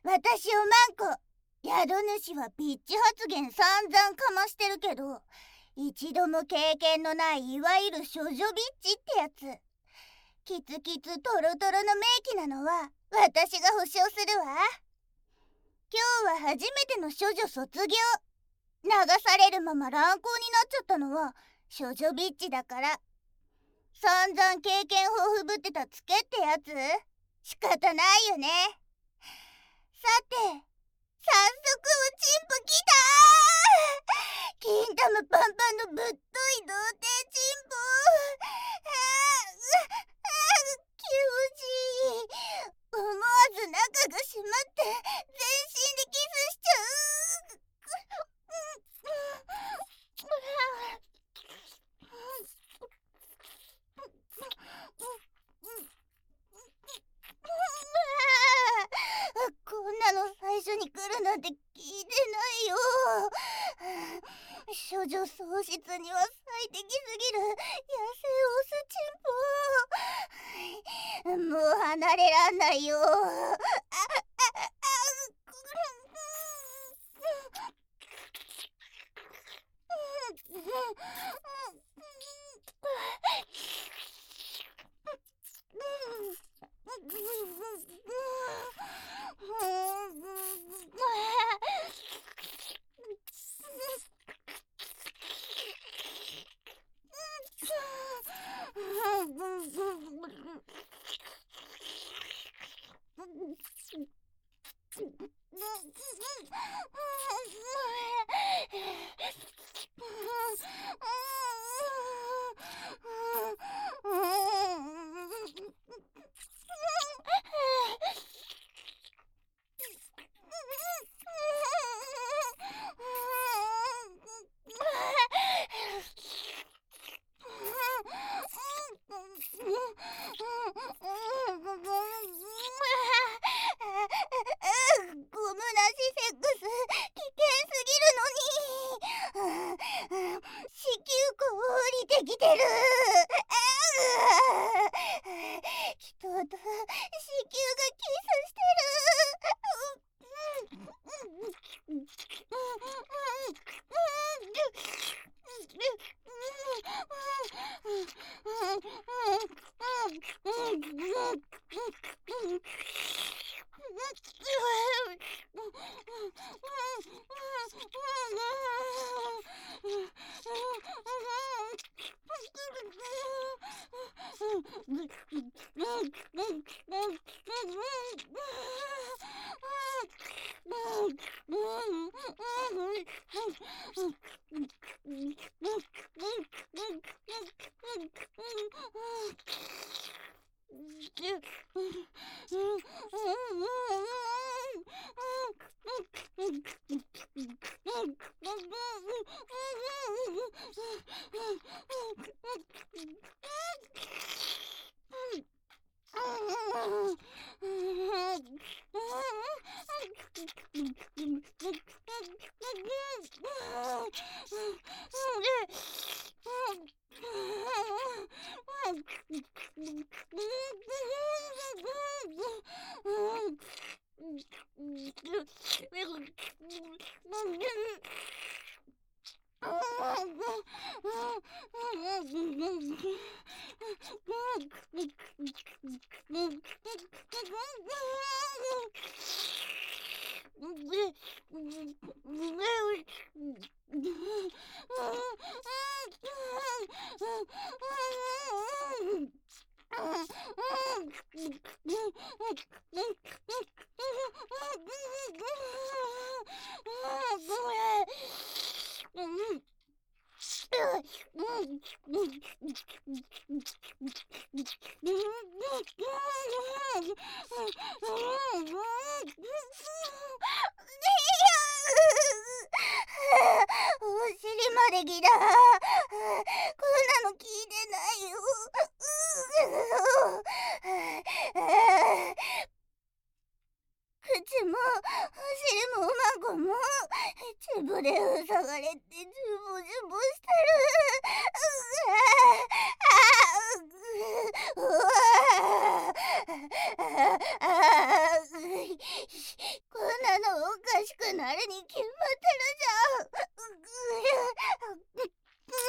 私をマンコ、宿主はビッチ発言散々かましてるけど、一度も経験のないいわゆる処女ビッチってやつ。キツキツトロトロの名器なのは私が保証するわ。今日は初めての処女卒業。流されるまま乱行になっちゃったのは処女ビッチだから。散々経験豊富ぶってたツケってやつ、仕方ないよね。さて、早速おちんぽ来たー。金玉パンパンのぶっとい童貞チンポ。気持ちいい。思わず中が締まって全身でキスしちゃう。こんなの最初に来るなんて聞いてないよ。処女喪失には最適すぎる野生オスチンポ。もう離れらんないよ。ゴムなしセックス危険すぎるのに。子宮口降りてきてる。人と子宮がキスしてお尻までギラー。こんなの聞いてないよ。口もお尻もおまんこもつぶれ塞がれてズボズボしてる。こなるに決まってるじゃん。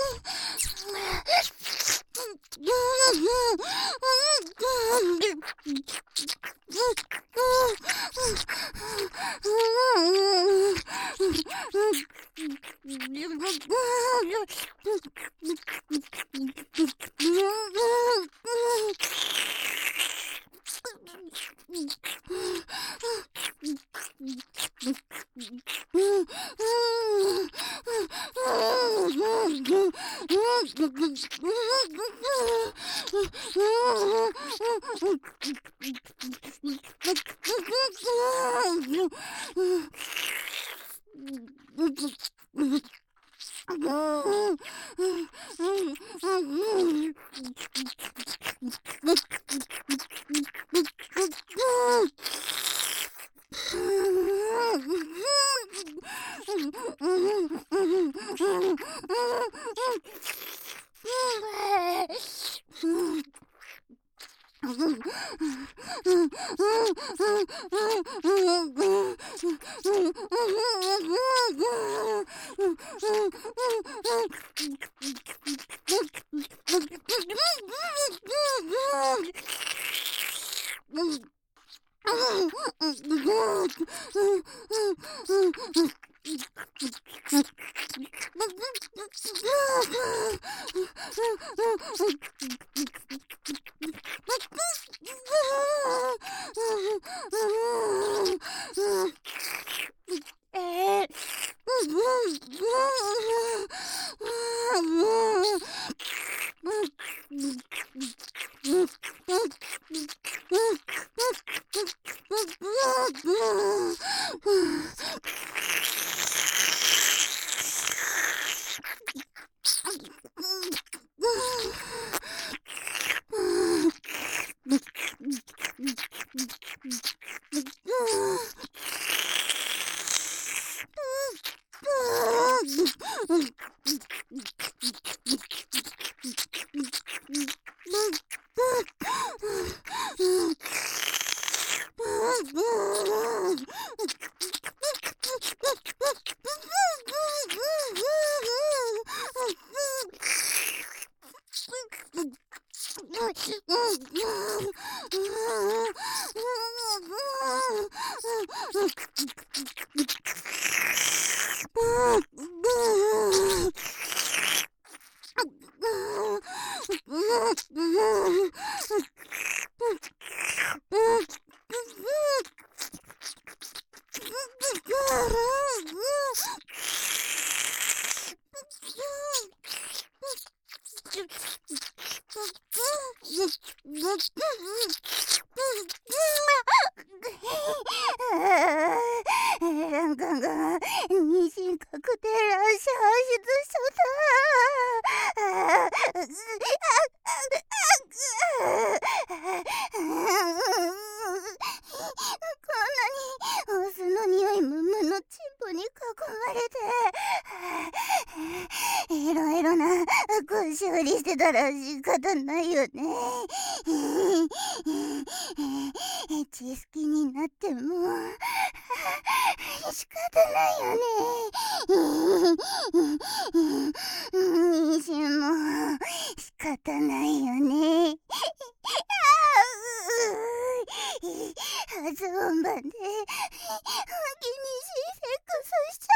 妊娠確定卵子排出所こんなにオスの匂いムンムンのチンポに囲まれていろいろな処理してたら仕方ないよね。血好きになっても仕方ないよね。妊娠も仕方ないよね。初本番で気にしセックスしちゃ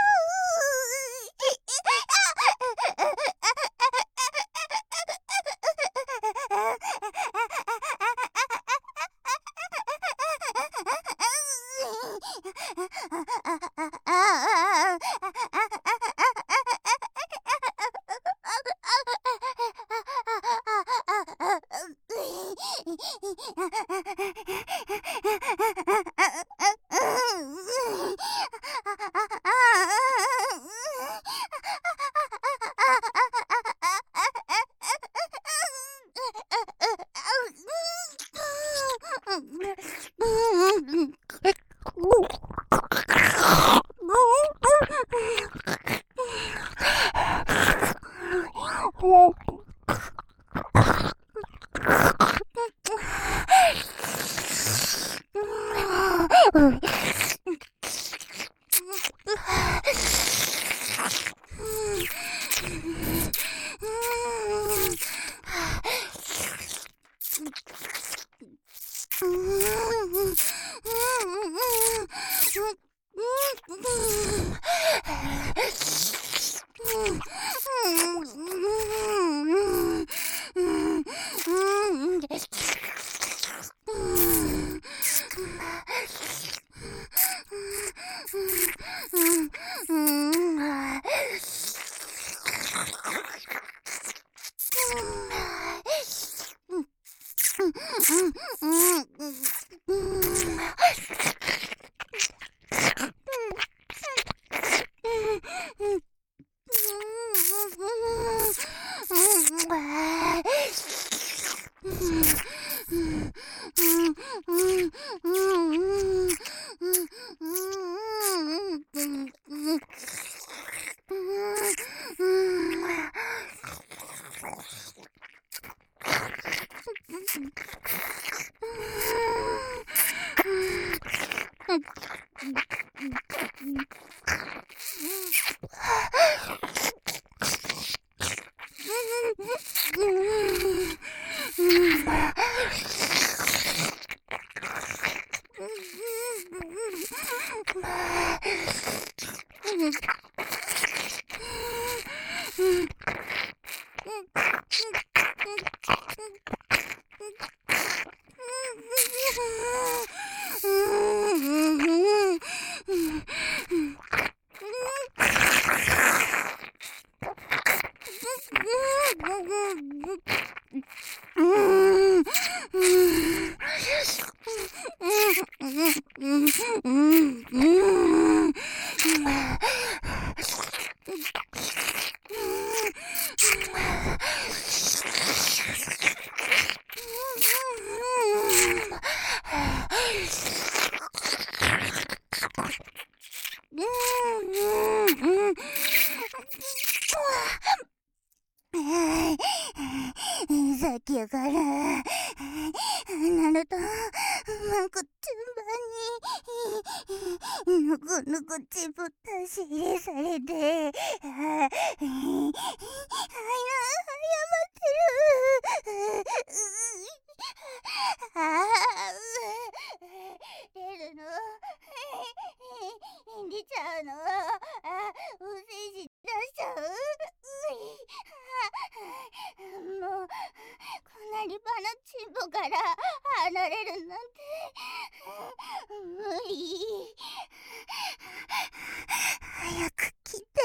さっきからなるとまく順番にぬくぬくちぶったし入れされて謝ってる出るの出ちゃうのおせし出しちゃうもうこんな立派なチンポから離れるなんて無理。早く来て。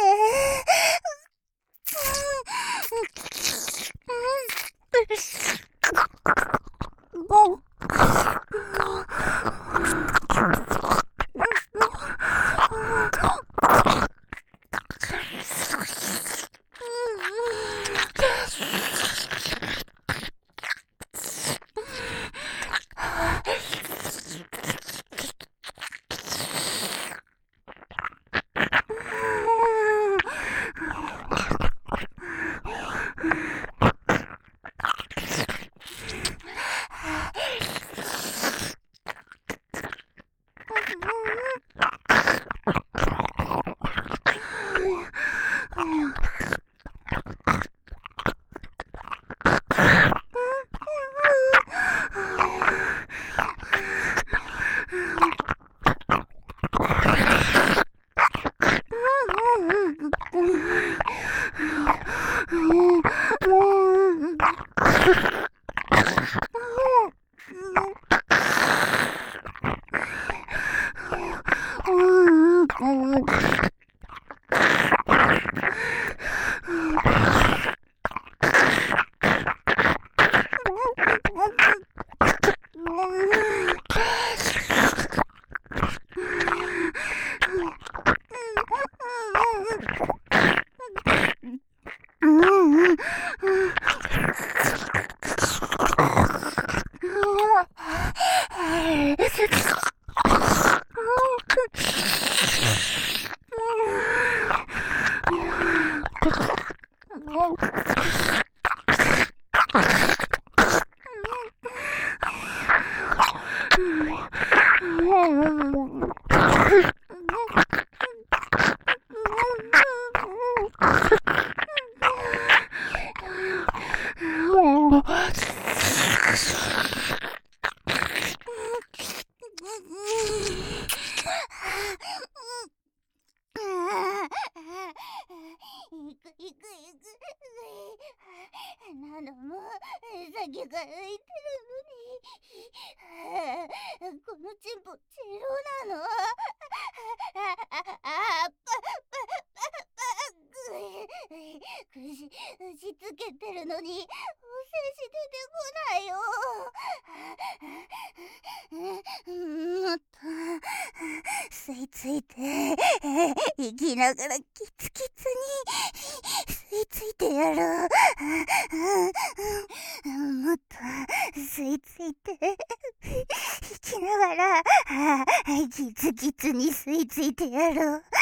なのも先が空いてるのにこのチンポチロなの串つけてるのにお精子出てこないよもっと吸い付いて生きながらキツキツに吸い付いてやろうもっと吸い付いて生きながらキツキツに吸い付いてやろう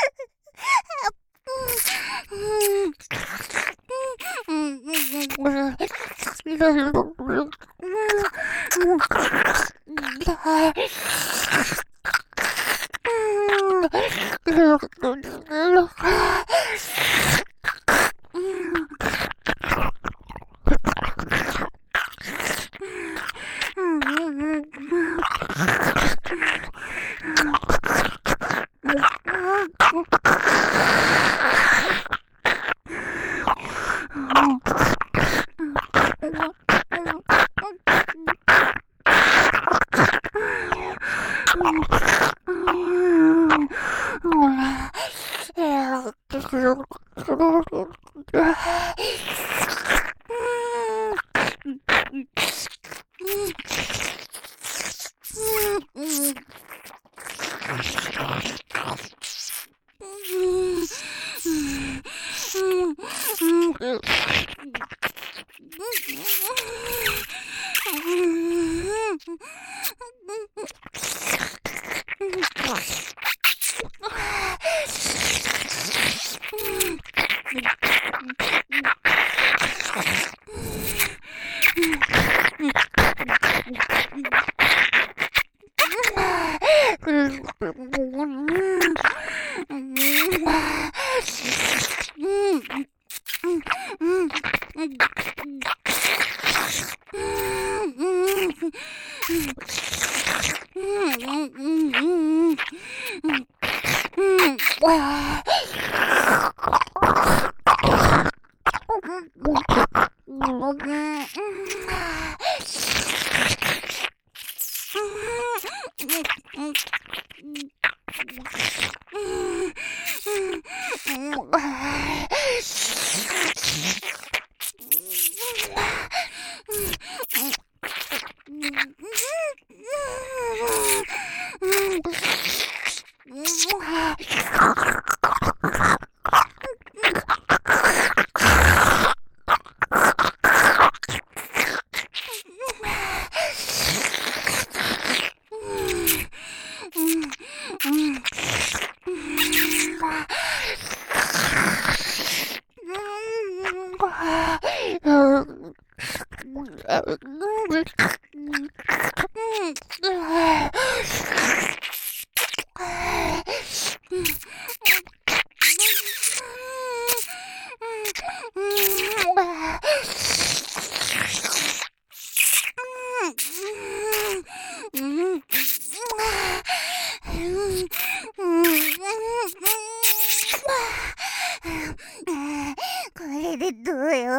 これでどうよ。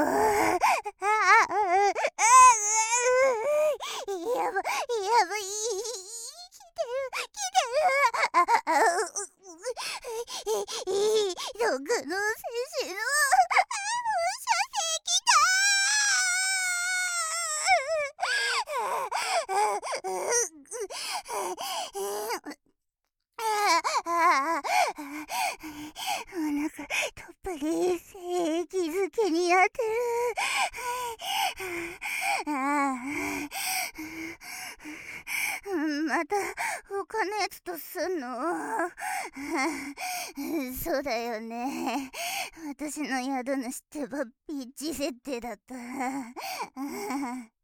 やばい、どこの選手の射的お腹とっぷり正気づけになってる。また他のやつとすんの？そうだよね。私の宿主ってばピッチ設定だった。